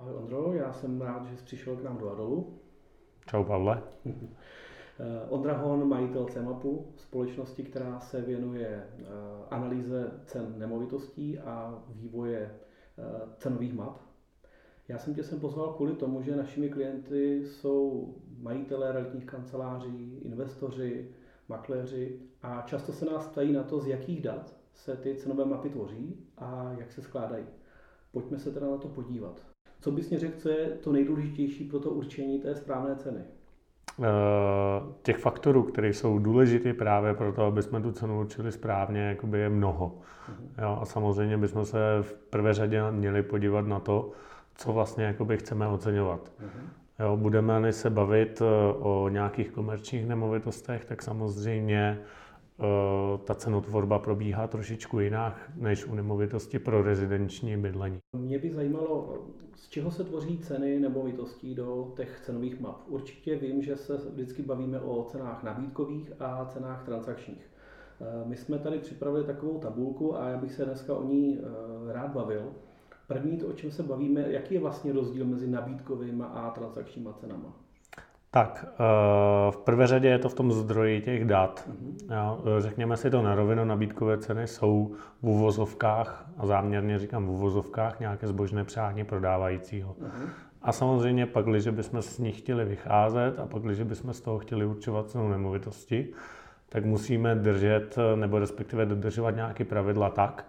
Ahoj Ondro, já jsem rád, že jsi přišel k nám do Adolu. Čau Pavle. Ondra Hon, majitel CEMAPu, společnosti, která se věnuje analýze cen nemovitostí a vývoje cenových map. Já jsem tě sem pozval kvůli tomu, že našimi klienty jsou majitelé realitních kanceláří, investoři, makléři a často se nás ptají na to, z jakých dat se ty cenové mapy tvoří a jak se skládají. Pojďme se teda na to podívat. Co bys mi řekl, co je to nejdůležitější pro to určení té správné ceny? Těch faktorů, které jsou důležité právě pro to, aby jsme tu cenu určili správně, jakoby je mnoho. Jo, a samozřejmě bychom se v prvé řadě měli podívat na to, co vlastně jakoby chceme oceňovat. Jo, budeme-li se bavit o nějakých komerčních nemovitostech, tak samozřejmě ta cenotvorba probíhá trošičku jinak než u nemovitosti pro rezidenční bydlení. Mě by zajímalo, z čeho se tvoří ceny nemovitostí do těch cenových map. Určitě vím, že se vždycky bavíme o cenách nabídkových a cenách transakčních. My jsme tady připravili takovou tabulku a já bych se dneska o ní rád bavil. První to, o čem se bavíme, jaký je vlastně rozdíl mezi nabídkovými a transakčníma cenama? Tak, v prvé řadě je to v tom zdroji těch dat. Jo, řekněme si to na rovinu, nabídkové ceny jsou v uvozovkách, a záměrně říkám v uvozovkách, nějaké zbožné přání prodávajícího. A samozřejmě pak, když bychom z nich chtěli vycházet a pak, když bychom z toho chtěli určovat cenu nemovitosti, tak musíme držet, nebo respektive dodržovat nějaké pravidla tak,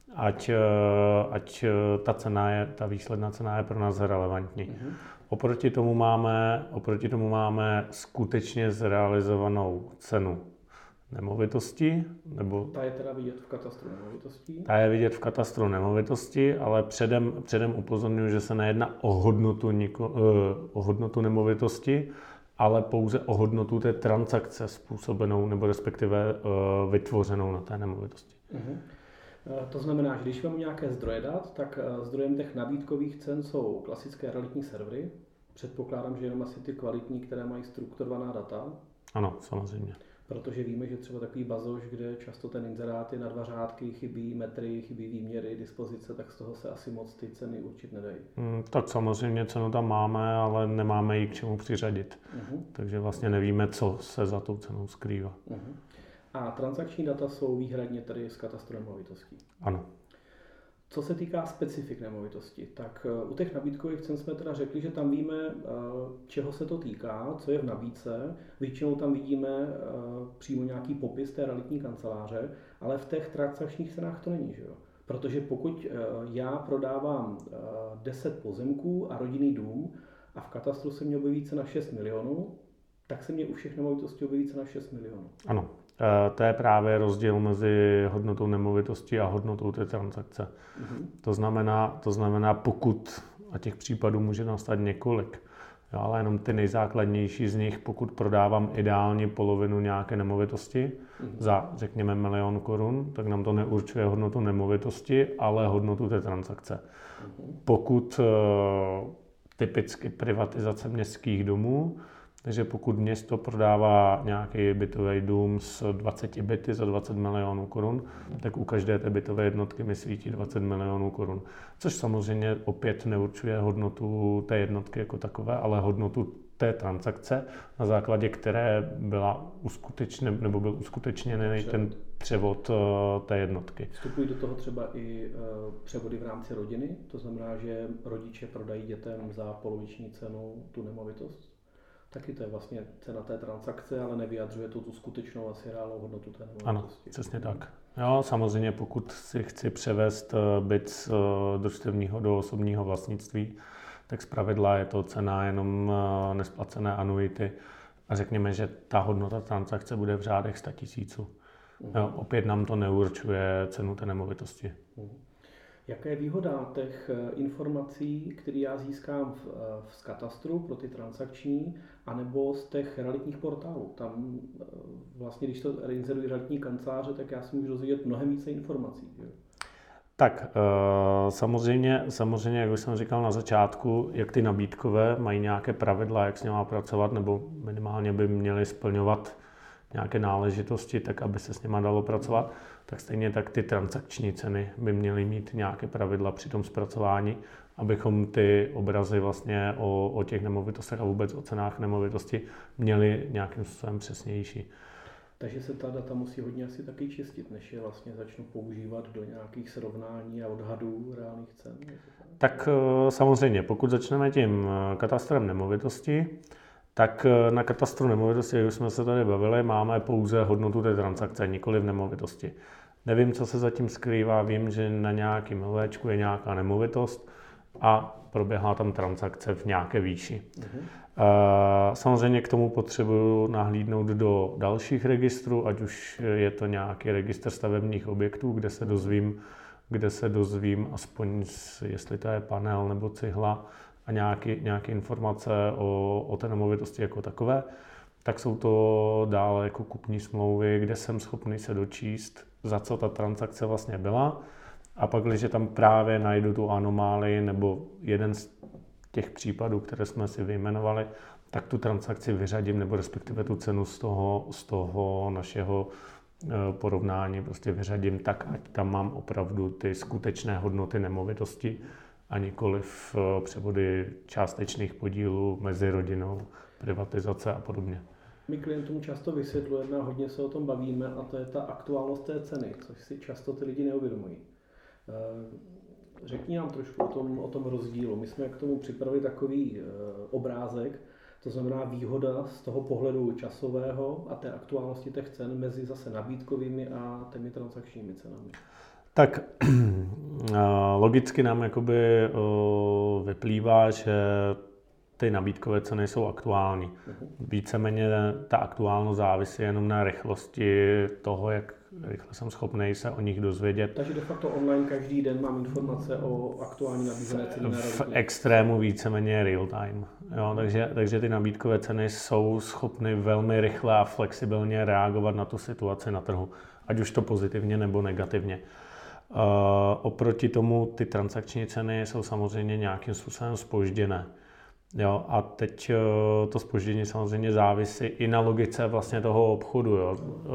ať ta výsledná cena je pro nás relevantní. Oproti tomu máme skutečně zrealizovanou cenu nemovitosti. Ta je teda vidět v katastru nemovitostí? Ta je vidět v katastru nemovitosti, ale předem upozorňuji, že se nejedná o hodnotu nemovitosti, ale pouze o hodnotu té transakce způsobenou nebo respektive vytvořenou na té nemovitosti. To znamená, že když mám nějaké zdroje dat, tak zdrojem těch nabídkových cen jsou klasické realitní servery. Předpokládám, že jenom asi ty kvalitní, které mají strukturovaná data. Ano, samozřejmě. Protože víme, že třeba takový bazoš, kde často ten inzerát je na 2 řádky, chybí metry, chybí výměry, dispozice, tak z toho se asi moc ty ceny určit nedají. Tak samozřejmě cenu tam máme, ale nemáme ji k čemu přiřadit. Takže vlastně nevíme, co se za tou cenou skrývá. A transakční data jsou výhradně tady z katastru nemovitostí. Ano. Co se týká specifik nemovitosti, tak u těch nabídkových cen jsme teda řekli, že tam víme, čeho se to týká, co je v nabídce. Většinou tam vidíme přímo nějaký popis té realitní kanceláře, ale v těch transakčních cenách to není, že jo? Protože pokud já prodávám 10 pozemků a rodinný dům a v katastru se mě objeví cena 6 milionů, tak se mě u všech nemovitostí objeví cena 6 milionů. Ano. To je právě rozdíl mezi hodnotou nemovitosti a hodnotou té transakce. To znamená, pokud, a těch případů může nastat několik, jo, ale jenom ty nejzákladnější z nich, pokud prodávám ideálně polovinu nějaké nemovitosti za, řekněme, 1 000 000 korun, tak nám to neurčuje hodnotu nemovitosti, ale hodnotu té transakce. Pokud typicky privatizace městských domů, takže pokud město prodává nějaký bytový dům s 20 byty za 20 milionů korun, tak u každé té bytové jednotky mi svítí 20 milionů korun. Což samozřejmě opět neurčuje hodnotu té jednotky jako takové, ale hodnotu té transakce, na základě které byl uskutečněný ten převod té jednotky. Vstupují do toho třeba i převody v rámci rodiny? To znamená, že rodiče prodají dětem za poloviční cenu tu nemovitost? Taky to je vlastně cena té transakce, ale nevyjadřuje to tu skutečnou asi reálnou hodnotu té nemovitosti. Ano, přesně tak. Jo, samozřejmě pokud si chci převést byt z družstevního do osobního vlastnictví, tak zpravidla je to cena jenom nesplacené anuity a řekněme, že ta hodnota transakce bude v řádech 100 000. Jo, opět nám to neurčuje cenu té nemovitosti. Jaká je výhoda těch informací, které já získám z katastru pro ty transakční, anebo z těch realitních portálů? Tam vlastně, když to inzerují realitní kanceláře, tak já si můžu dozvědět mnohem více informací. Že? Tak samozřejmě, jak už jsem říkal na začátku, jak ty nabídkové mají nějaké pravidla, jak s nimi pracovat, nebo minimálně by měly splňovat nějaké náležitosti, tak aby se s nimi dalo pracovat, tak stejně tak ty transakční ceny by měly mít nějaké pravidla při tom zpracování, abychom ty obrazy vlastně o těch nemovitostech a vůbec o cenách nemovitosti měli nějakým způsobem přesnější. Takže se ta data musí hodně asi taky čistit, než je vlastně začnu používat do nějakých srovnání a odhadů reálných cen. Tak samozřejmě, pokud začneme tím katastrem nemovitosti, tak na katastru nemovitosti, jak už jsme se tady bavili, máme pouze hodnotu té transakce, nikoli v nemovitosti. Nevím, co se zatím skrývá, vím, že na nějakém LVčku je nějaká nemovitost a proběhla tam transakce v nějaké výši. Samozřejmě k tomu potřebuju nahlídnout do dalších registrů, ať už je to nějaký registr stavebních objektů, kde se dozvím aspoň, jestli to je panel nebo cihla a nějaké informace o té nemovitosti jako takové. Tak jsou to dále jako kupní smlouvy, kde jsem schopný se dočíst, za co ta transakce vlastně byla. A pak, když tam právě najdu tu anomálii nebo jeden z těch případů, které jsme si vyjmenovali, tak tu transakci vyřadím, nebo respektive tu cenu z toho našeho porovnání prostě vyřadím tak, ať tam mám opravdu ty skutečné hodnoty nemovitosti a nikoliv převody částečných podílů mezi rodinou, privatizace a podobně. My klientům často vysvětlujeme a hodně se o tom bavíme, a to je ta aktuálnost té ceny, což si často ty lidi neuvědomují. Řekni nám trošku o tom rozdílu. My jsme k tomu připravili takový obrázek, to znamená výhoda z toho pohledu časového a té aktuálnosti těch cen mezi zase nabídkovými a těmi transakčními cenami. Tak logicky nám jakoby vyplývá, že ty nabídkové ceny jsou aktuální. Víceméně ta aktuálnost závisí jenom na rychlosti toho, jak rychle jsem schopný se o nich dozvědět. Takže de facto online každý den mám informace o aktuální nabízené ceny. V extrému víceméně real time. Jo, takže ty nabídkové ceny jsou schopny velmi rychle a flexibilně reagovat na tu situaci na trhu, ať už to pozitivně nebo negativně. Oproti tomu ty transakční ceny jsou samozřejmě nějakým způsobem zpožděné. Jo, a teď to zpoždění samozřejmě závisí i na logice vlastně toho obchodu. Jo.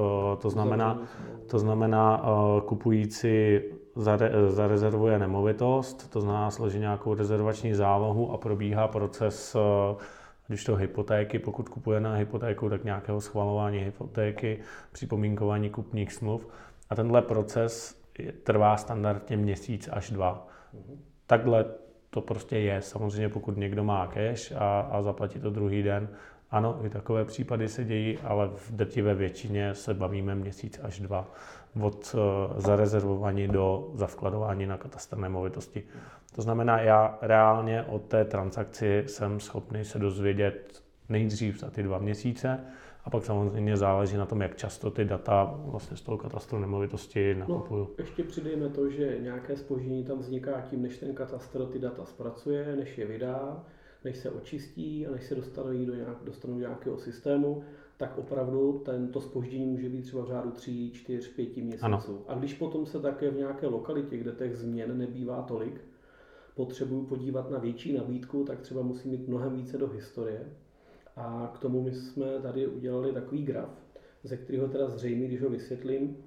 To znamená, kupující zarezervuje nemovitost, to znamená složí nějakou rezervační zálohu a probíhá proces, když to hypotéky, pokud kupuje na hypotéku, tak nějakého schvalování hypotéky, připomínkování kupních smluv. A tenhle proces trvá standardně měsíc až 2. Takhle to prostě je. Samozřejmě pokud někdo má cash a zaplatí to druhý den, ano, i takové případy se dějí, ale v drtivé většině se bavíme měsíc až 2 od zarezervování do zavkladování na katastr nemovitosti. To znamená, já reálně od té transakci jsem schopný se dozvědět nejdřív za ty 2 měsíce, a pak samozřejmě záleží na tom, jak často ty data vlastně z toho katastru nemovitosti nakupuju. No, ještě přidejme to, že nějaké zpoždění tam vzniká tím, než ten katastr ty data zpracuje, než je vydá, než se očistí a než se dostanou do nějakého systému, tak opravdu to zpoždění může být třeba v řádu 3, 4, 5 měsíců. Ano. A když potom se také v nějaké lokalitě, kde těch změn nebývá tolik, potřebuju podívat na větší nabídku, tak třeba musím mít mnohem více do historie. A k tomu my jsme tady udělali takový graf, ze kterého teda zřejmě, když ho vysvětlím,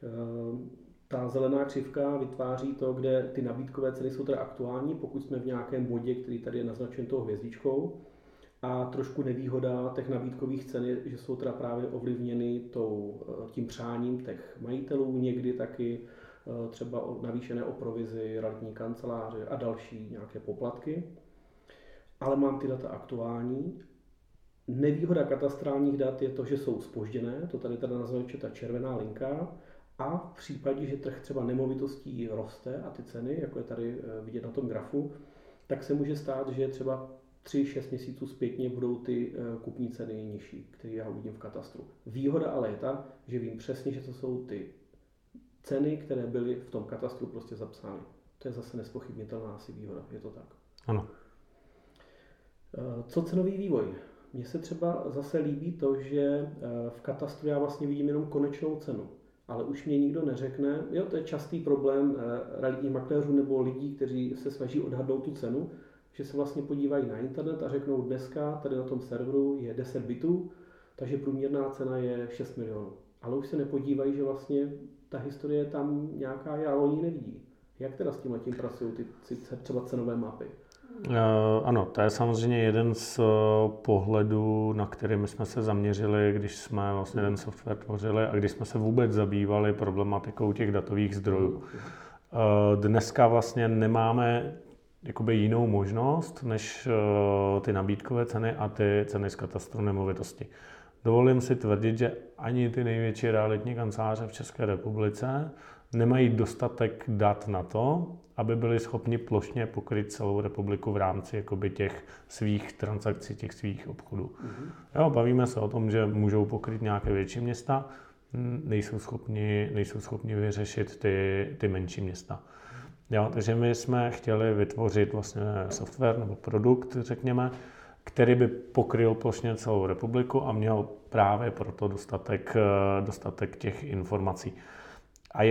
ta zelená křivka vytváří to, kde ty nabídkové ceny jsou teda aktuální, pokud jsme v nějakém bodě, který tady je naznačen tou hvězdičkou. A trošku nevýhoda těch nabídkových cen je, že jsou teda právě ovlivněny tím přáním těch majitelů, někdy taky třeba navýšené o provizi, realitní kanceláře a další nějaké poplatky. Ale mám ty data aktuální. Nevýhoda katastrálních dat je to, že jsou zpožděné, to tady teda naznačuje ta červená linka, a v případě, že trh třeba nemovitostí roste a ty ceny, jako je tady vidět na tom grafu, tak se může stát, že třeba 3-6 měsíců zpětně budou ty kupní ceny nižší, které já uvidím v katastru. Výhoda ale je ta, že vím přesně, že to jsou ty ceny, které byly v tom katastru prostě zapsány. To je zase nezpochybnitelná asi výhoda, je to tak? Ano. Co cenový vývoj? Mně se třeba zase líbí to, že v katastru já vlastně vidím jenom konečnou cenu, ale už mě nikdo neřekne, jo, to je častý problém realitních makléřů nebo lidí, kteří se snaží odhadnout tu cenu, že se vlastně podívají na internet a řeknou, dneska tady na tom serveru je 10 bitů, takže průměrná cena je 6 milionů. Ale už se nepodívají, že vlastně ta historie tam nějaká je, ale oni nevidí. Jak teda s tím pracují ty třeba cenové mapy? Ano, to je samozřejmě jeden z pohledů, na který my jsme se zaměřili, když jsme vlastně ten software tvořili a když jsme se vůbec zabývali problematikou těch datových zdrojů. Dneska vlastně nemáme jakoby jinou možnost, než ty nabídkové ceny a ty ceny z katastru nemovitosti. Dovolím si tvrdit, že ani ty největší realitní kanceláře v České republice nemají dostatek dat na to, aby byli schopni plošně pokryt celou republiku v rámci jakoby těch svých transakcí, těch svých obchodů. Jo, bavíme se o tom, že můžou pokryt nějaké větší města, nejsou schopni vyřešit ty menší města. Jo, takže my jsme chtěli vytvořit vlastně software nebo produkt, řekněme, který by pokryl plošně celou republiku a měl právě proto dostatek těch informací. A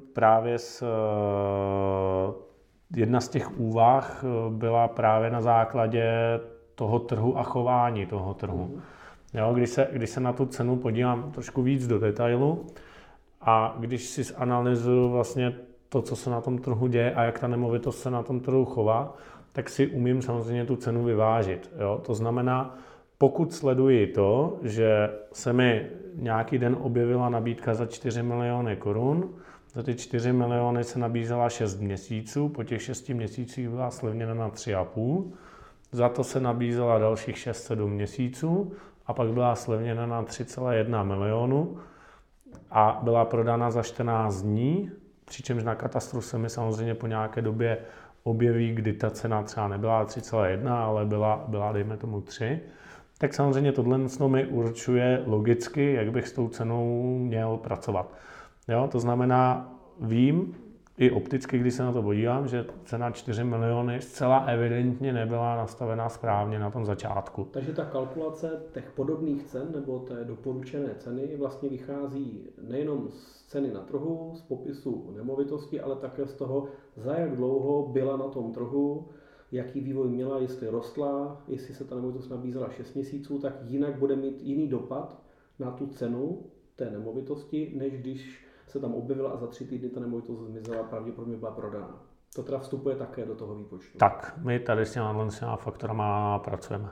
jedna z těch úvah byla právě na základě toho trhu a chování toho trhu. Jo, když se na tu cenu podívám trošku víc do detailu a když si zanalyzuju vlastně to, co se na tom trhu děje a jak ta nemovitost se na tom trhu chová, tak si umím samozřejmě tu cenu vyvážit. Jo? To znamená, pokud sleduji to, že se mi nějaký den objevila nabídka za 4 miliony korun, za ty 4 miliony se nabízela 6 měsíců, po těch 6 měsících byla slevněna na 3,5, za to se nabízela dalších 6-7 měsíců a pak byla slevněna na 3,1 milionu a byla prodána za 14 dní, přičemž na katastru se mi samozřejmě po nějaké době objeví, kdy ta cena třeba nebyla 3,1, ale byla dejme tomu 3, tak samozřejmě tohle mi určuje logicky, jak bych s tou cenou měl pracovat. Jo, to znamená, vím i opticky, když se na to podívám, že cena 4 miliony zcela evidentně nebyla nastavená správně na tom začátku. Takže ta kalkulace těch podobných cen nebo té doporučené ceny vlastně vychází nejenom z ceny na trhu, z popisu nemovitosti, ale také z toho, za jak dlouho byla na tom trhu, jaký vývoj měla, jestli rostla, jestli se ta nemovitost nabízela 6 měsíců, tak jinak bude mít jiný dopad na tu cenu té nemovitosti, než když se tam objevila a za 3 týdny ta nemovitost zmizela, pravděpodobně byla prodána. To teda vstupuje také do toho výpočtu. Tak, my tady s těma faktorama pracujeme.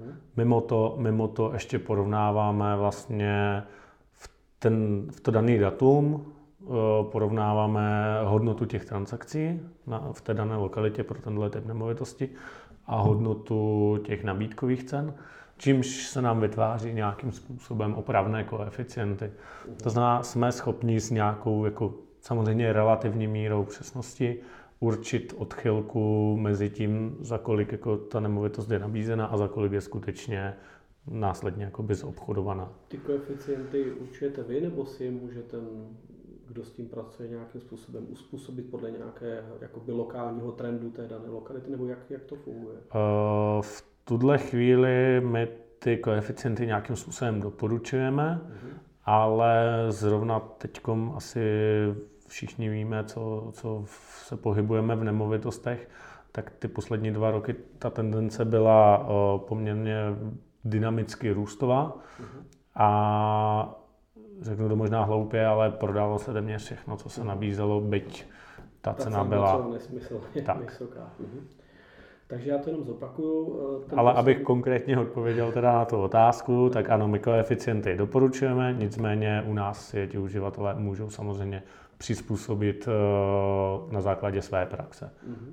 Mimo to ještě porovnáváme vlastně v to daný datum, porovnáváme hodnotu těch transakcí v té dané lokalitě pro tenhle typ nemovitosti a hodnotu těch nabídkových cen, čímž se nám vytváří nějakým způsobem opravné koeficienty. To znamená, jsme schopni s nějakou jako samozřejmě relativní mírou přesnosti určit odchylku mezi tím, za kolik jako ta nemovitost je nabízena a za kolik je skutečně následně jakoby zobchodovaná. Ty koeficienty určujete vy, nebo si je může ten, kdo s tím pracuje, nějakým způsobem uspůsobit podle nějakého jakoby lokálního trendu té dané lokality, nebo jak to funguje? V tuhle chvíli my ty koeficienty nějakým způsobem doporučujeme, ale zrovna teďkom asi všichni víme, co se pohybujeme v nemovitostech, tak ty poslední 2 roky ta tendence byla poměrně dynamicky růstová a řeknu to možná hloupě, ale prodalo se téměř všechno, co se nabízelo, byť ta cena byla nesmyslně vysoká. Takže já to jenom zopakuju. Ale abych konkrétně odpověděl teda na tu otázku, tak ano, my koeficienty doporučujeme, nicméně u nás si ti uživatelé můžou samozřejmě přizpůsobit na základě své praxe.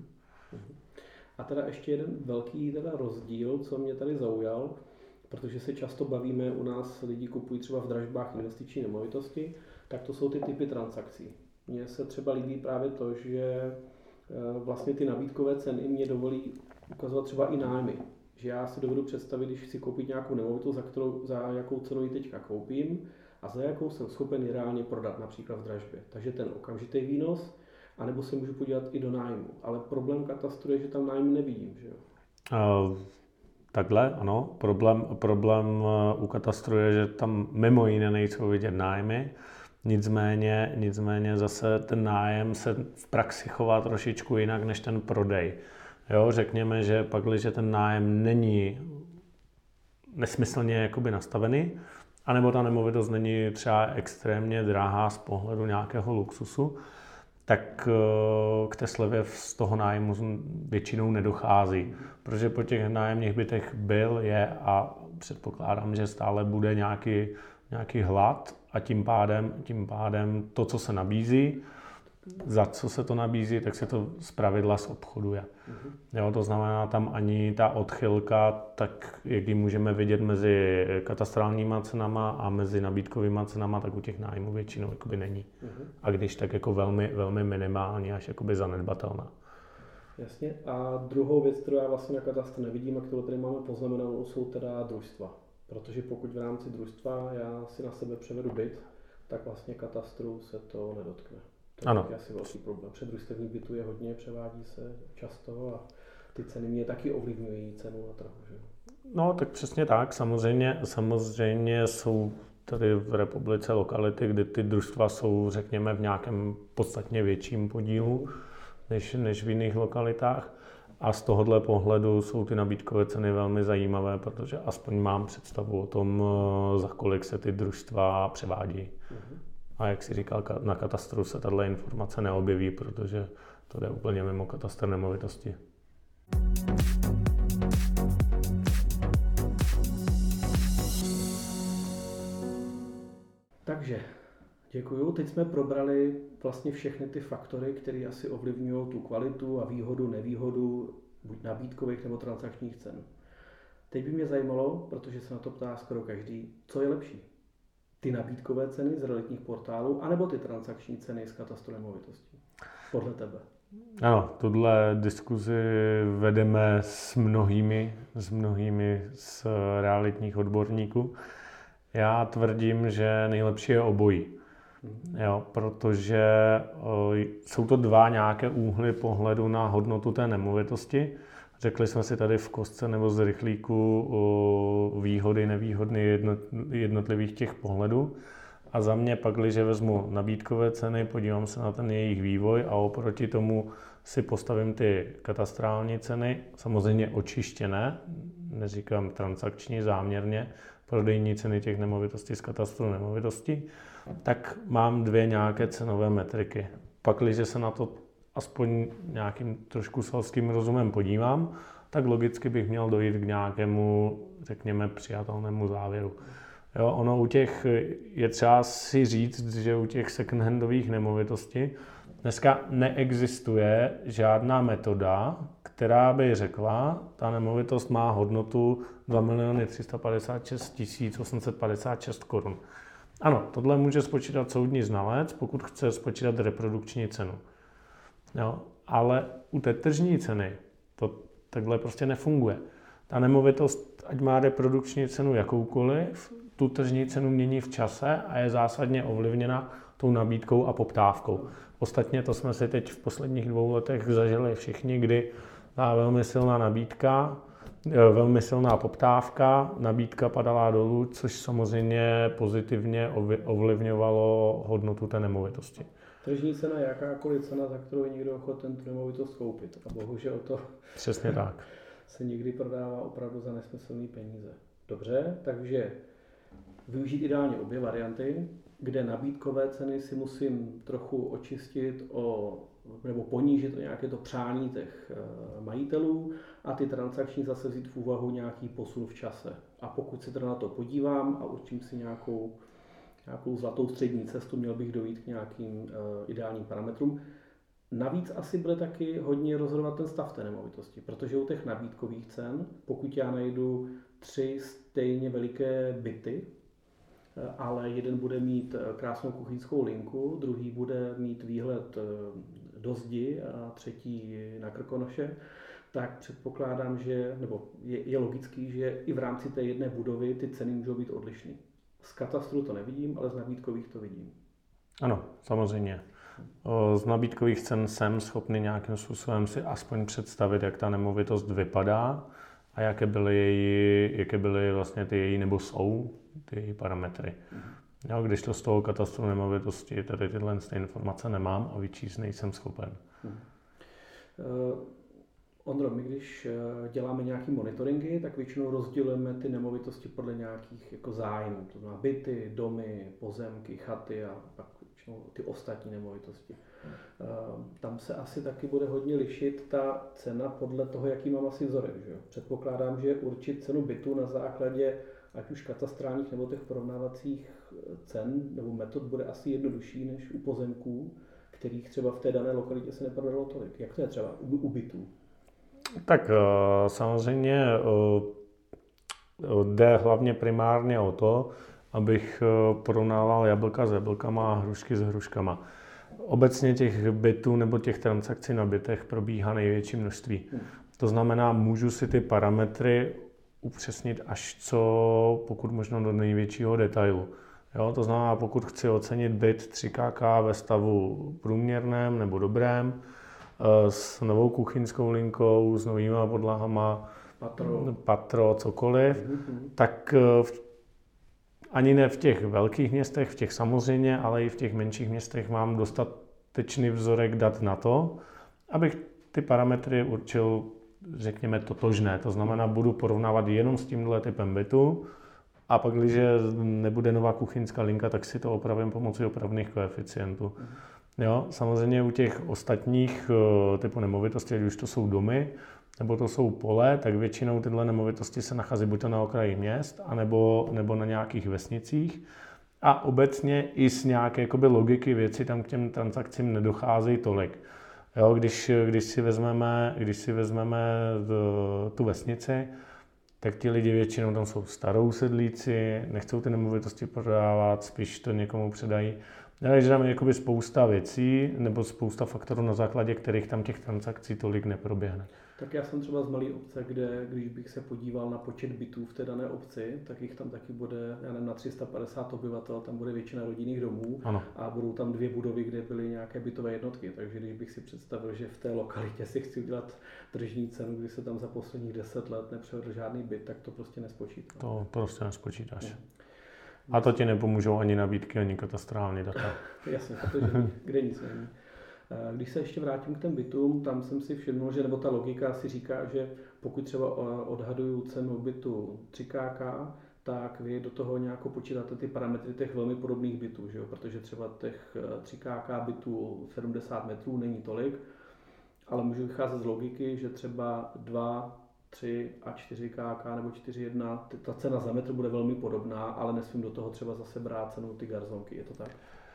A teda ještě jeden velký rozdíl, co mě tady zaujal, protože se často bavíme, u nás lidi kupují třeba v dražbách investiční nemovitosti, tak to jsou ty typy transakcí. Mně se třeba líbí právě to, že vlastně ty nabídkové ceny mě dovolí ukazovat třeba i nájmy. Že já si dovedu představit, když chci koupit nějakou nemovitost, za jakou cenu ji teďka koupím a za jakou jsem schopen ji reálně prodat, například v dražbě. Takže ten okamžitý výnos, anebo se můžu podívat i do nájmu. Ale problém katastru je, že tam nájmy nevidím, že jo? Takhle, ano. Problém u katastru je, že tam mimo jiné nejsou vidět nájmy. Nicméně zase ten nájem se v praxi chová trošičku jinak než ten prodej. Jo, řekněme, že pakliže ten nájem není nesmyslně jakoby nastavený, anebo ta nemovitost není třeba extrémně drahá z pohledu nějakého luxusu, tak k té slevě z toho nájmu většinou nedochází. Protože po těch nájemních bytech je a předpokládám, že stále bude nějaký hlad a tím pádem to, co se nabízí, za co se to nabízí, tak se to zpravidla zobchoduje. Jo, to znamená, tam ani ta odchylka, tak jak ji můžeme vidět mezi katastrálníma cenama a mezi nabídkovýma cenama, tak u těch nájmů většinou jakoby není. A když tak jako velmi, velmi minimální, až jakoby zanedbatelná. Jasně. A druhou věc, kterou já vlastně na katastru nevidím a kterou tady máme poznamenanou, jsou teda družstva. Protože pokud v rámci družstva já si na sebe převedu byt, tak vlastně katastru se to nedotkne. To je asi velký problém. Předružstevní bytu je hodně, převádí se často a ty ceny mě taky ovlivňují cenu na trhu. Že? No, tak přesně tak. Samozřejmě jsou tady v republice lokality, kde ty družstva jsou, řekněme, v nějakém podstatně větším podílu než v jiných lokalitách. A z tohohle pohledu jsou ty nabídkové ceny velmi zajímavé, protože aspoň mám představu o tom, za kolik se ty družstva převádí. A jak si říkal, na katastru se tato informace neobjeví, protože to jde úplně mimo katastr nemovitosti. Takže děkuju. Teď jsme probrali vlastně všechny ty faktory, které asi ovlivňují tu kvalitu a výhodu, nevýhodu buď nabídkových nebo transakčních cen. Teď by mě zajímalo, protože se na to ptá skoro každý, co je lepší. Ty nabídkové ceny z realitních portálů, anebo ty transakční ceny z katastru nemovitostí? Podle tebe. Ano, tuhle diskuzi vedeme s mnohými z realitních odborníků. Já tvrdím, že nejlepší je obojí. Jo, protože jsou to dva nějaké úhly pohledu na hodnotu té nemovitosti. Řekli jsme si tady v kostce nebo z rychlíku výhody, nevýhody jednotlivých těch pohledů. A za mě pak, když vezmu nabídkové ceny, podívám se na ten jejich vývoj a oproti tomu si postavím ty katastrální ceny, samozřejmě očištěné, neříkám transakční záměrně, prodejní ceny těch nemovitostí z katastru nemovitostí, tak mám dvě nějaké cenové metriky. Pak, když se na to aspoň nějakým trošku selským rozumem podívám, tak logicky bych měl dojít k nějakému, řekněme, přijatelnému závěru. Jo, ono u těch, je třeba si říct, že u těch second-handových nemovitostí dneska neexistuje žádná metoda, která by řekla, ta nemovitost má hodnotu 2 356 856 korun. Ano, tohle může spočítat soudní znalec, pokud chce spočítat reprodukční cenu. Jo, ale u té tržní ceny to takhle prostě nefunguje. Ta nemovitost, ať má reprodukční cenu jakoukoliv, tu tržní cenu mění v čase a je zásadně ovlivněna tou nabídkou a poptávkou. Ostatně to jsme si teď v posledních 2 letech zažili všichni, kdy byla velmi silná nabídka, velmi silná poptávka, nabídka padala dolů, což samozřejmě pozitivně ovlivňovalo hodnotu té nemovitosti. Tržní cena je jakákoliv cena, za kterou je někdo ochoten tu nemovitost koupit. A bohužel to přesně tak. Se někdy prodává opravdu za nesmyslné peníze. Dobře, takže využít ideálně obě varianty, kde nabídkové ceny si musím trochu očistit nebo ponížit o nějaké to přání těch majitelů a ty transakční zase vzít v úvahu nějaký posun v čase. A pokud se teda na to podívám a určím si nějakou zlatou střední cestu, měl bych dojít k nějakým ideálním parametrům. Navíc asi bude taky hodně rozhodovat ten stav té nemovitosti, protože u těch nabídkových cen, pokud já najdu 3 stejně veliké byty, ale jeden bude mít krásnou kuchyňskou linku, druhý bude mít výhled do zdi a třetí na Krkonoše, tak předpokládám, že, nebo je logický, že i v rámci té jedné budovy ty ceny můžou být odlišné. Z katastru to nevidím, ale z nabídkových to vidím. Ano, samozřejmě. Z nabídkových cen jsem schopný nějakým způsobem si aspoň představit, jak ta nemovitost vypadá a jaké byly vlastně ty její, nebo jsou ty její parametry. Jo, když to z toho katastru nemovitosti, tady tyhle informace nemám a vyčíst nejsem schopen. Ondro, my když děláme nějaký monitoringy, tak většinou rozdělujeme ty nemovitosti podle nějakých jako zájmů. To znamená byty, domy, pozemky, chaty a pak ty ostatní nemovitosti. Tam se asi taky bude hodně lišit ta cena podle toho, jaký mám asi vzorek. Že? Předpokládám, že určit cenu bytu na základě ať už katastrálních nebo těch porovnávacích cen nebo metod bude asi jednodušší než u pozemků, kterých třeba v té dané lokalitě se neprodalo tolik. Jak to je třeba u bytů? Tak samozřejmě jde hlavně primárně o to, abych porovnával jablka s jablkama a hrušky s hruškama. Obecně těch bytů nebo těch transakcí na bytech probíhá největší množství. To znamená, můžu si ty parametry upřesnit až co pokud možno do největšího detailu. Jo, to znamená, pokud chci ocenit byt 3KK ve stavu průměrném nebo dobrém, s novou kuchyňskou linkou, s novýma podlahama, patro cokoliv, tak ani ne v těch velkých městech, v těch samozřejmě, ale i v těch menších městech mám dostatečný vzorek dat na to, abych ty parametry určil, řekněme, totožné. To znamená, budu porovnávat jenom s tímhle typem bytu a pak, když nebude nová kuchyňská linka, tak si to opravím pomocí opravných koeficientů. Jo, samozřejmě u těch ostatních typů nemovitostí, ať už to jsou domy, nebo to jsou pole, tak většinou tyhle nemovitosti se nachází buď to na okraji měst, nebo na nějakých vesnicích. A obecně i z nějaké jakoby logiky věci tam k těm transakcím nedochází tolik. Jo, když si vezmeme tu vesnici, tak ti lidi většinou tam jsou starou sedlíci, nechcou ty nemovitosti prodávat, spíš to někomu předají. Takže tam je jakoby spousta věcí nebo spousta faktorů, na základě kterých tam těch transakcí tolik neproběhne. Tak já jsem třeba z malé obce, kde když bych se podíval na počet bytů v té dané obci, tak jich tam taky bude, já nevím, na 350 obyvatel, tam bude většina rodinných domů. Ano. A budou tam 2 budovy, kde byly nějaké bytové jednotky. Takže když bych si představil, že v té lokalitě si chci udělat tržní cenu, kdy se tam za posledních 10 let nepřevedl žádný byt, tak to prostě nespočítá. To prostě nespočítáš. A to ti nepomůžou ani nabídky, ani katastrální data. Jasně, protože kde nic není. Když se ještě vrátím k těm bytům, tam jsem si všiml, že nebo ta logika si říká, že pokud třeba odhaduju cenu bytu 3KK, tak vy do toho nějak počítáte ty parametry těch velmi podobných bytů, že jo? Protože třeba těch 3KK bytů 70 metrů není tolik, ale můžu vycházet z logiky, že třeba 2, 3 a 4KK nebo 4,1, ta cena za metr bude velmi podobná, ale nesmím do toho třeba zase brát cenu ty garzonky, je to tak?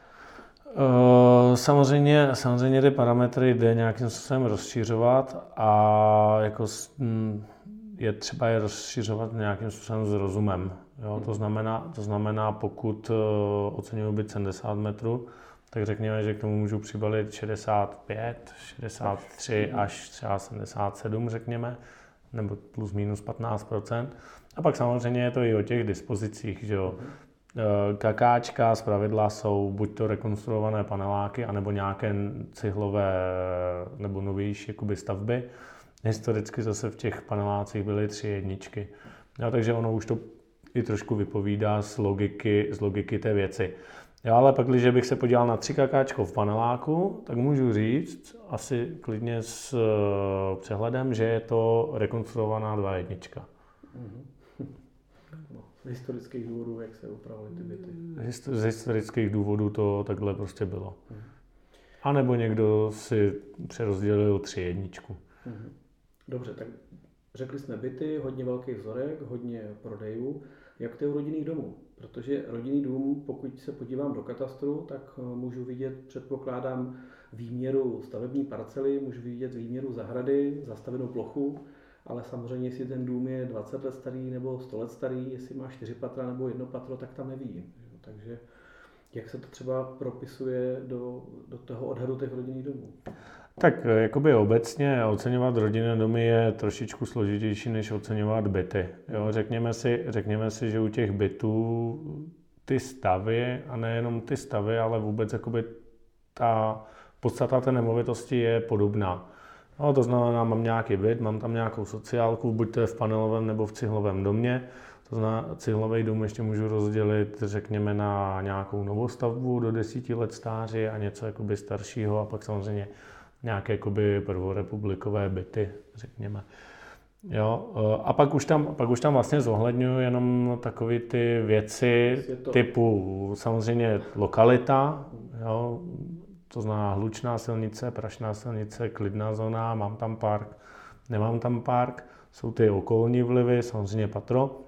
Samozřejmě ty parametry jde nějakým způsobem rozšiřovat a jako je třeba je rozšiřovat nějakým způsobem s rozumem. Jo? To znamená, pokud oceňuji byt 70 metrů, tak řekněme, že k tomu můžu přibalit 65, 63 až třeba 77, řekněme, nebo plus minus 15%. A pak samozřejmě je to i o těch dispozicích, že jo. Kakáčka zpravidla jsou buď to rekonstruované paneláky, anebo nějaké cihlové nebo novější jakoby stavby. Historicky zase v těch panelácích byly 3 jedničky. No, takže ono už to i trošku vypovídá z logiky té věci. Jo, ale pak, když bych se podíval na 3 kakáčko v paneláku, tak můžu říct asi klidně s přehledem, že je to rekonstruovaná 2 jednička. Z historických důvodů, jak se upravovaly ty byty? Z historických důvodů to takhle prostě bylo. A nebo někdo si přerozdělil 3 jedničku. Dobře, tak řekli jsme byty, hodně velký vzorek, hodně prodejů. Jak to je u rodinných domů? Protože rodinný dům, pokud se podívám do katastru, tak můžu vidět, předpokládám, výměru stavební parcely, můžu vidět výměru zahrady, zastavenou plochu, ale samozřejmě, jestli ten dům je 20 let starý nebo 100 let starý, jestli má 4 patra nebo 1 patro, tak tam nevím. Takže jak se to třeba propisuje do toho odhadu těch rodinných domů? Tak jakoby obecně oceňovat rodinné domy je trošičku složitější, než oceňovat byty. Jo, řekněme si, že u těch bytů ty stavy, a nejenom ty stavy, ale vůbec jakoby ta podstata té nemovitosti je podobná. No, to znamená, mám nějaký byt, mám tam nějakou sociálku, buď to je v panelovém nebo v cihlovém domě. To znamená, cihlový dům ještě můžu rozdělit, řekněme, na nějakou novostavbu do 10 let stáří a něco jakoby staršího a pak samozřejmě nějaké jakoby prvorepublikové byty, řekněme. Jo, a pak už tam vlastně zohledňuji jenom takové ty věci typu samozřejmě lokalita, jo, to znamená hlučná silnice, prašná silnice, klidná zóna, mám tam park, nemám tam park, jsou ty okolní vlivy, samozřejmě patro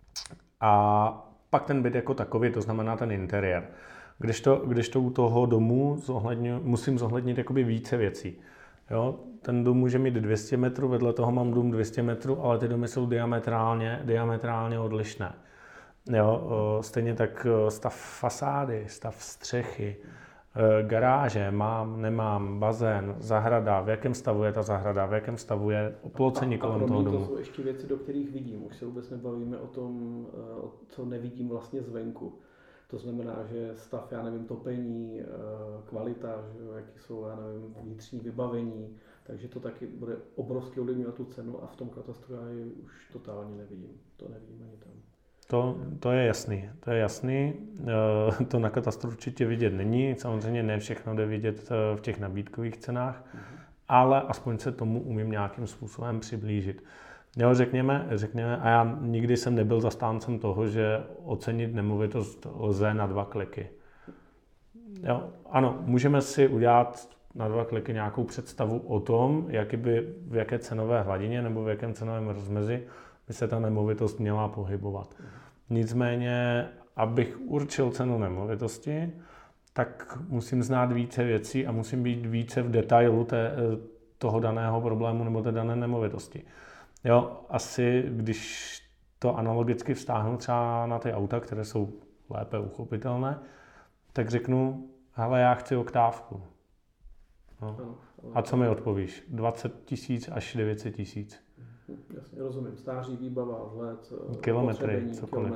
a pak ten byt jako takový, to znamená ten interiér. Kdežto u toho domu musím zohlednit jakoby více věcí. Jo, ten dům může mít 200 metrů, vedle toho mám dům 200 metrů, ale ty domy jsou diametrálně odlišné. Jo, stejně tak stav fasády, stav střechy, garáže, mám, nemám, bazén, zahrada, v jakém stavu je ta zahrada, v jakém stavu je oplocení kolem toho domu. To jsou ještě věci, do kterých vidím. Už se vůbec nebavíme o tom, co nevidím vlastně zvenku. To znamená, že stav, já nevím, topení, kvalita, jaký jsou, já nevím, vnitřní vybavení, takže to taky bude obrovsky ovlivňovat tu cenu a v tom katastru já ji už totálně nevidím. To nevidím ani tam. To je jasný. To na katastru určitě vidět není. Samozřejmě ne všechno jde vidět v těch nabídkových cenách, ale aspoň se tomu umím nějakým způsobem přiblížit. Jo, řekněme, a já nikdy jsem nebyl zastáncem toho, že ocenit nemovitost lze na 2 kliky. Jo, ano, můžeme si udělat na 2 kliky nějakou představu o tom, v jaké cenové hladině nebo v jakém cenovém rozmezi by se ta nemovitost měla pohybovat. Nicméně, abych určil cenu nemovitosti, tak musím znát více věcí a musím být více v detailu toho daného problému nebo té dané nemovitosti. Jo, asi když to analogicky vztáhnu třeba na ty auta, které jsou lépe uchopitelné, tak řeknu, hele, já chci oktávku. No. A co mi odpovíš? 20 000 až 900 000. Jasně, rozumím. Stáří, výbava, vzhled, kilometry, cokoliv.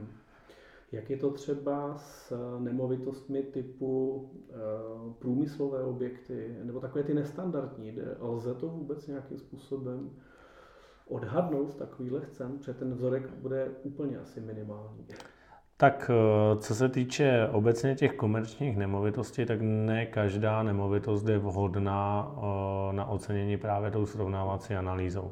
Jak je to třeba s nemovitostmi typu průmyslové objekty, nebo takové ty nestandardní? Lze to vůbec nějakým způsobem odhadnout takovýhle cen, protože ten vzorek bude úplně asi minimální? Tak co se týče obecně těch komerčních nemovitostí, tak ne každá nemovitost je vhodná na ocenění právě tou srovnávací analýzou.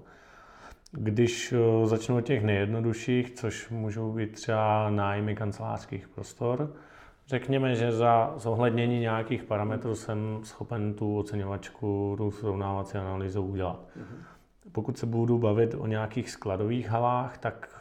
Když začnu od těch nejjednodušších, což můžou být třeba nájmy kancelářských prostor, řekněme, že za zohlednění nějakých parametrů jsem schopen tu oceňovačku, tu srovnávací analýzu udělat. Pokud se budu bavit o nějakých skladových halách, tak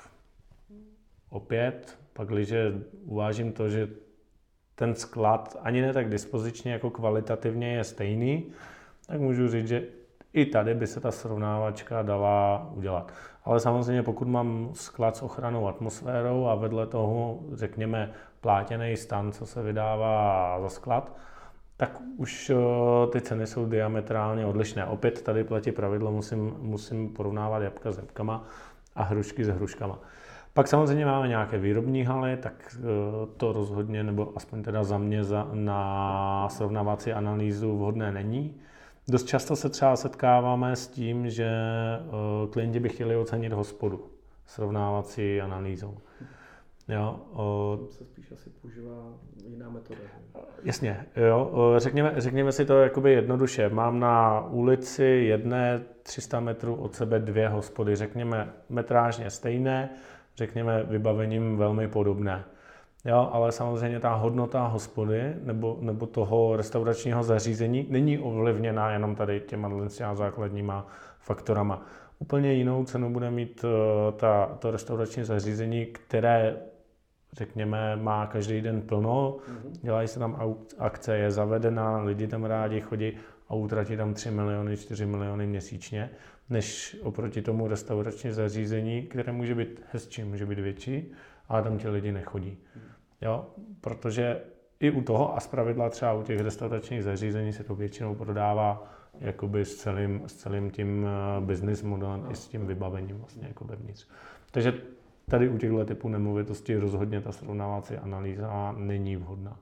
opět, pakliže uvážím to, že ten sklad ani ne tak dispozičně jako kvalitativně je stejný, tak můžu říct, že i tady by se ta srovnávačka dala udělat. Ale samozřejmě pokud mám sklad s ochrannou atmosférou a vedle toho, řekněme, plátěný stan, co se vydává za sklad, tak už ty ceny jsou diametrálně odlišné. Opět tady platí pravidlo, musím porovnávat jablka s jabkama a hrušky s hruškama. Pak samozřejmě máme nějaké výrobní haly, tak to rozhodně, nebo aspoň teda za mě na srovnávací analýzu vhodné není. Dost často se třeba setkáváme s tím, že klienti by chtěli ocenit hospodu srovnávací analýzou. Jo, se spíš asi používá jiná metoda. Jasně, jo. Řekněme si to jakoby jednoduše. Mám na ulici jedné 300 metrů od sebe 2 hospody, řekněme metrážně stejné, řekněme vybavením velmi podobné. Jo, ale samozřejmě ta hodnota hospody nebo toho restauračního zařízení není ovlivněná jenom tady těma základníma faktorama. Úplně jinou cenu bude mít to restaurační zařízení, které, řekněme, má každý den plno, dělají se tam akce, je zavedená, lidi tam rádi chodí a utratí tam 3 miliony, 4 miliony měsíčně, než oproti tomu restaurační zařízení, které může být hezčí, může být větší, ale tam ti lidi nechodí. Jo, protože i u toho a zpravidla třeba u těch restauračních zařízení se to většinou prodává jakoby s celým tím business modelem i s tím vybavením vlastně jako vevnitř. Takže tady u těchto typů nemovitostí rozhodně ta srovnávací analýza není vhodná.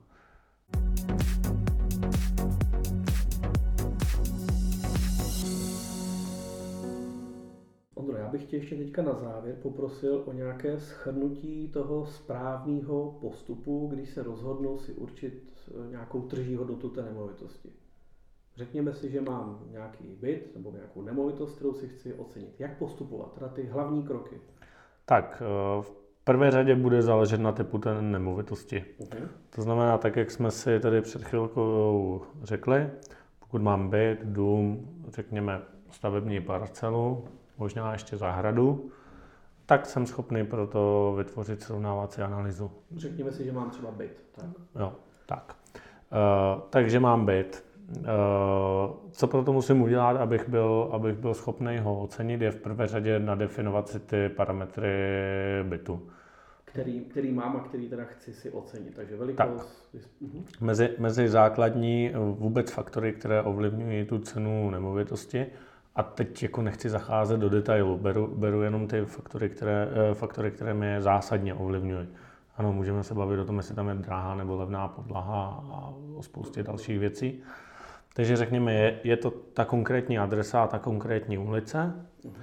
Ondro, já bych tě ještě teďka na závěr poprosil o nějaké shrnutí toho správného postupu, když se rozhodnu si určit nějakou tržní hodnotu té nemovitosti. Řekněme si, že mám nějaký byt nebo nějakou nemovitost, kterou si chci ocenit. Jak postupovat? Teda ty hlavní kroky. Tak v prvé řadě bude záležet na typu té nemovitosti. To znamená, tak jak jsme si tady před chvilkou řekli, pokud mám byt, dům, řekněme stavební parcelu, možná ještě zahradu, tak jsem schopný pro to vytvořit srovnávací analýzu. Řekněme si, že mám třeba byt. Tak. Jo, tak. Takže mám byt. Co pro to musím udělat, abych byl schopný ho ocenit, je v prvé řadě nadefinovat si ty parametry bytu. Který mám a který teda chci si ocenit. Takže velikost. Mezi základní vůbec faktory, které ovlivňují tu cenu nemovitosti. A teď jako nechci zacházet do detailu, beru jenom ty faktory, které mě zásadně ovlivňují. Ano, můžeme se bavit o tom, jestli tam je drahá nebo levná podlaha a o spoustě dalších věcí. Takže řekněme, je to ta konkrétní adresa, ta konkrétní ulice.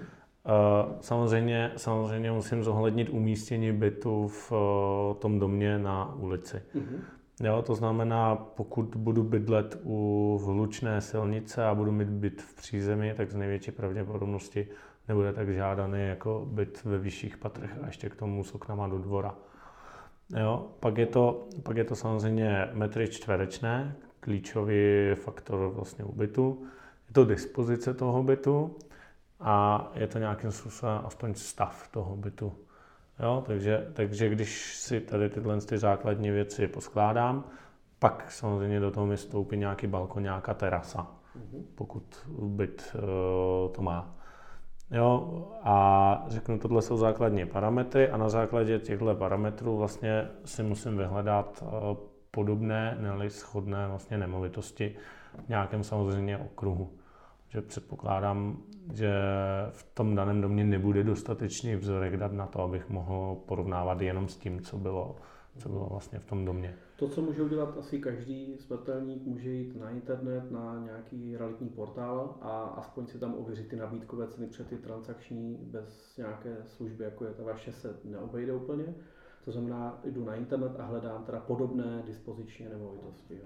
Samozřejmě musím zohlednit umístění bytu v tom domě na ulici. Jo, to znamená, pokud budu bydlet u hlučné silnice a budu mít byt v přízemí, tak z největší pravděpodobnosti nebude tak žádaný jako byt ve vyšších patrech a ještě k tomu s oknama do dvora. Jo, pak je to samozřejmě metry čtverečné, klíčový faktor vlastně u bytu. Je to dispozice toho bytu a je to nějakým způsobem aspoň stav toho bytu. Jo, takže když si tady tyhle základní věci poskládám, pak samozřejmě do toho mi vstoupí nějaký balkon, nějaká terasa, pokud byt to má. Jo, a řeknu, tohle jsou základní parametry a na základě těchto parametrů vlastně si musím vyhledat podobné, ne-li shodné vlastně nemovitosti v nějakém samozřejmě okruhu. Že předpokládám, že v tom daném domě nebude dostatečný vzorek dat na to, abych mohl porovnávat jenom s tím, co bylo vlastně v tom domě. To, co může udělat asi každý smrtelník, může jít na internet, na nějaký realitní portál a aspoň si tam ověřit ty nabídkové ceny před ty transakční, bez nějaké služby, jako je ta vaše, se neobejde úplně. To znamená, jdu na internet a hledám teda podobné dispoziční nemovitosti.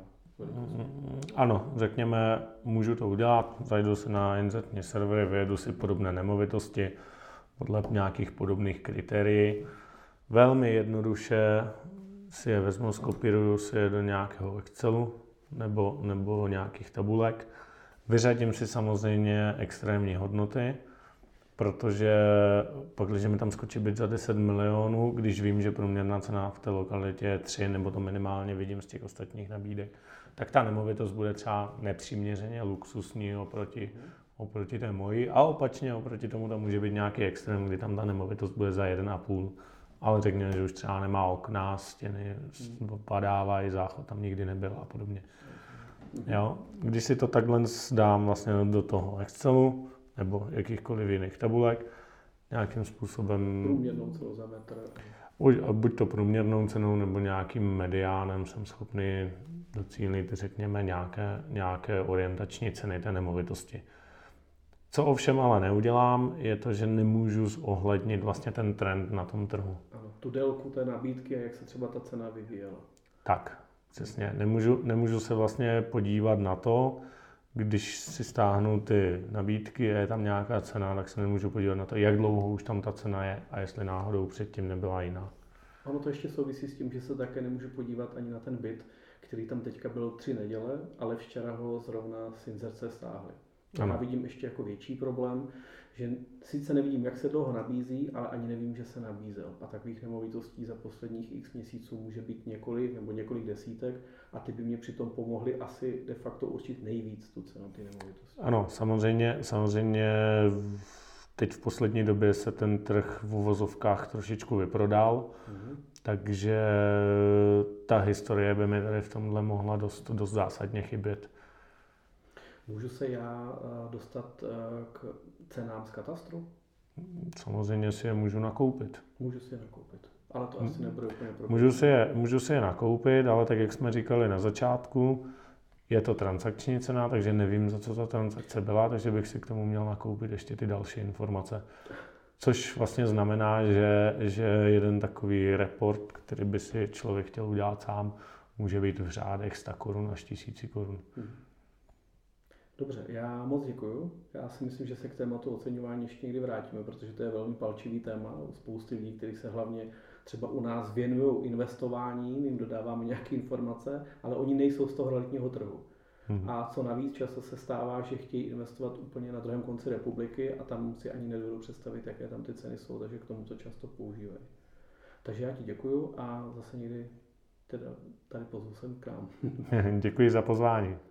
Ano, řekněme, můžu to udělat, zajdu si na inzertní servery, vyjedu si podobné nemovitosti podle nějakých podobných kritérií. Velmi jednoduše si je vezmu, skopíruju si je do nějakého Excelu nebo nějakých tabulek. Vyřadím si samozřejmě extrémní hodnoty, protože pak, když mi tam skočí byt za 10 milionů, když vím, že průměrná cena v té lokalitě je 3, nebo to minimálně vidím z těch ostatních nabídek, tak ta nemovitost bude třeba nepřiměřeně luxusní oproti té mojí a opačně oproti tomu tam může být nějaký extrém, kdy tam ta nemovitost bude za 1,5. Ale řekněme, že už třeba nemá okna, stěny padávají, záchod tam nikdy nebyl a podobně. Jo? Když si to takhle dám vlastně do toho Excelu nebo jakýchkoliv jiných tabulek, nějakým způsobem... Průměrnou cenu za metr. Buď to průměrnou cenou nebo nějakým mediánem jsem schopný docílit, řekněme, nějaké orientační ceny té nemovitosti. Co ovšem ale neudělám, je to, že nemůžu zohlednit vlastně ten trend na tom trhu. Ano, tu délku té nabídky a jak se třeba ta cena vyvíjela. Tak, přesně. Nemůžu se vlastně podívat na to, když si stáhnu ty nabídky a je tam nějaká cena, tak se nemůžu podívat na to, jak dlouho už tam ta cena je a jestli náhodou předtím nebyla jiná. Ono to ještě souvisí s tím, že se také nemůžu podívat ani na ten byt, který tam teďka byl 3 neděle, ale včera ho zrovna z inzerce stáhli. Já vidím ještě jako větší problém, že sice nevidím, jak se dlouho nabízí, ale ani nevím, že se nabízel. A takových nemovitostí za posledních x měsíců může být několik nebo několik desítek a ty by mě přitom pomohly asi de facto určit nejvíc tu cenu ty nemovitosti. Ano, samozřejmě teď v poslední době se ten trh v uvozovkách trošičku vyprodal, takže ta historie by mi tady v tomhle mohla dost zásadně chybět. Můžu se já dostat k cenám z katastru? Samozřejmě si je můžu nakoupit. Můžu si je nakoupit, ale to asi nebude úplně problém. Můžu si je nakoupit, ale tak, jak jsme říkali na začátku, je to transakční cena, takže nevím, za co ta transakce byla, takže bych si k tomu měl nakoupit ještě ty další informace. Což vlastně znamená, že jeden takový report, který by si člověk chtěl udělat sám, může být v řádech 100 korun až 1000 korun. Dobře, já moc děkuju. Já si myslím, že se k tématu oceňování ještě někdy vrátíme, protože to je velmi palčivý téma. Spousty lidí, kteří se hlavně třeba u nás věnují investování, jim dodáváme nějaké informace, ale oni nejsou z toho realitního trhu. A co navíc často se stává, že chtějí investovat úplně na druhém konci republiky a tam si ani nedovedu představit, jaké tam ty ceny jsou, takže k tomu to často používají. Takže já ti děkuju a zase někdy teda tady pozvu sem k nám. Děkuji za pozvání.